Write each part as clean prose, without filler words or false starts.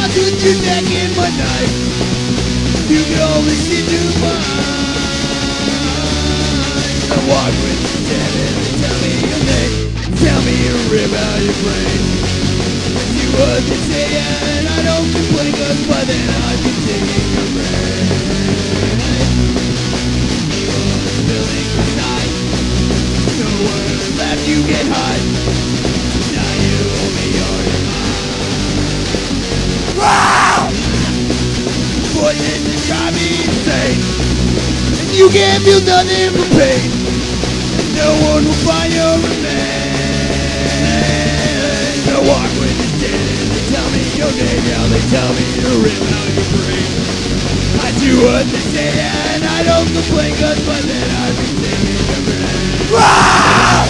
mouth with your neck and my knife. You can only see through mine. I walk with the dead and they tell me your name. Tell me you rip out your brain. You what they say and I don't complain, cause by then I'd be taking your brain. You are spilling inside. Nowhere left you get high. Now you owe me all your mind. Wow! Poison to drive me insane. And you can't feel nothing but pain. And no one will find your remains. I walk with the dead and they tell me your name. Yeah, they tell me to rip out your brain. I do what they say and I don't complain, cause by then I'd be taking your brain. Wow!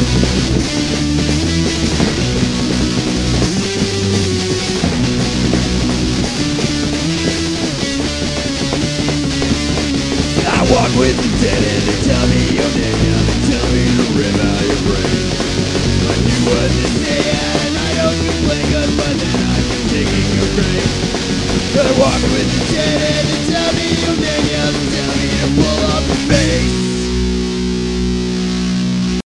I walk with the dead and they tell me your name. Yeah, they tell me to rip out your brain. I do what they say and I don't complain, cause by then I'd be taking your brain. I walk with the dead and they tell me your